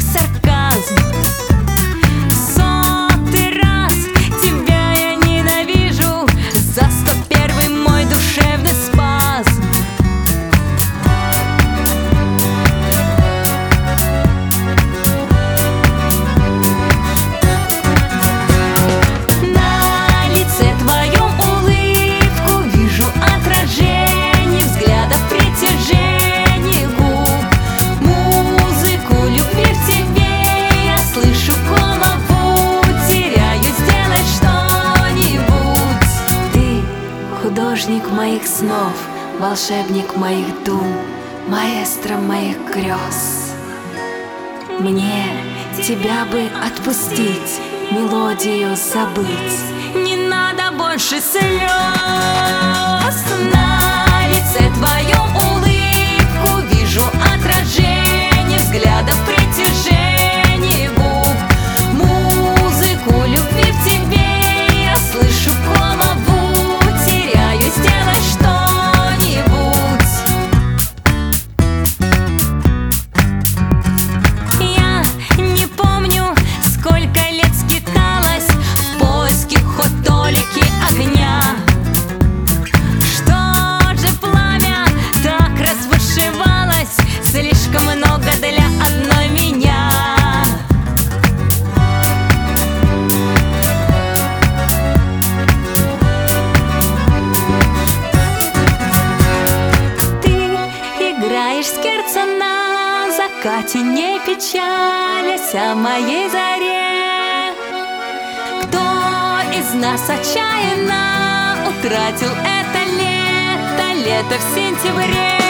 сарказм. Сотый раз тебя я ненавижу за 101-й мой душевный спазм. На лице твоем улыбку вижу отражение взгляда, притяжение губ. Музыку любви в тебе я слышу голову, теряю, сделай что-нибудь. Ты художник моих снов, волшебник моих дум, маэстро моих грез. Мне тебя бы отпустить, мелодию забыть. Не надо больше слез. На лице твоем улыбку вижу отражение взгляда, притяжение губ. Музыку любви в тебе я слышу голову, теряю, сделай что-нибудь. Я не помню, сколько лет скиталась в поиске хоть толики огня. Что же пламя так разбушевалось, слишком много для одной меня. Ты играешь скерцо на закате, не печалясь о моей заре. Кто из нас отчаянно утратил это лето, лето в сентябре?